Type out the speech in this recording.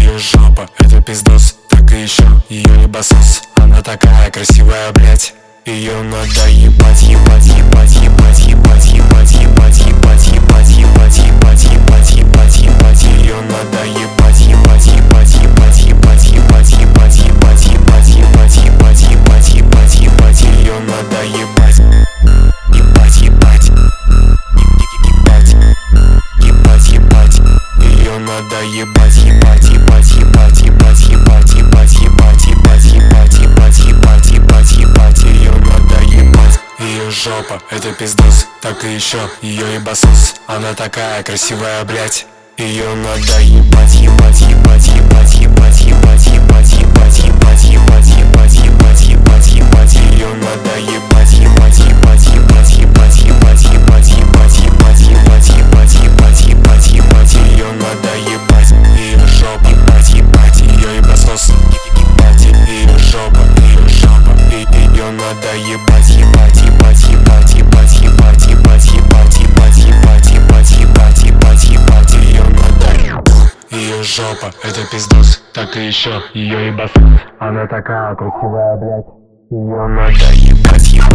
ее жопа, это пиздос, так и еще ее ебасос. Она такая красивая, блять. Ее надо ебать, ебать, ебать, ебать, ебать, ебать, ебать, ебать, ебать, ебать, ебать, ебать, ебать, ебать. Ее надо ебать, ебать, ебать, ебать, ебать, ебать, ебать, ебать, ебать, ебать, ебать, ебать, ебать, ебать. Ее надо ебать, ебать, ебать, ебать, ебать, ебать. Ее надо ебать, ебать, ебать, ебать, ебать, ебать, ебать, ебать, ебать, ебать, ебать, ебать, ебать, ебать. Ее надо ебать. Ее жопа, это пиздос, так и еще ее ебасос. Она такая красивая, блять. Ее надо ебать, ебать, ебать, ебать, ебать, ебать, ебать, ебать, ебать, ебать, ебать, ебать, ебать, ебать. Ее надо ебать, ебать, ебать, ебать, ебать, ебать, ебать, ебать, ебать, ебать, ебать, ебать, ебать, ебать. Ее надо ебать. Ее жопа, ебать, ебать, ее ебасос. Ебать, ее жопа, ее жопа. Ее надо ебать, ебать, ебать, ебать, ебать, ебать, ебать, ебать, ебать, ебать, ебать, ебать, ебать, ебать. Ее надо ебать. Ее жопа, это пиздос, так и еще ее ебасос. Она такая красивая, блять. Ее надо ебать, ебать.